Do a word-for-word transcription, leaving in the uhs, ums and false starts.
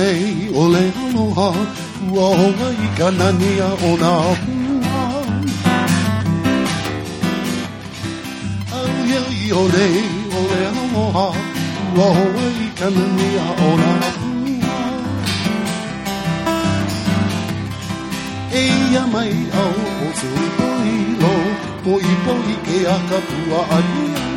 nei o le aloha, ua honga I ka nania o nā pua. Au iai o nei o le aloha, ua honga I ka nania o nā pua. E ia mai au o sui poilo, po I poi ke a ka pua ania.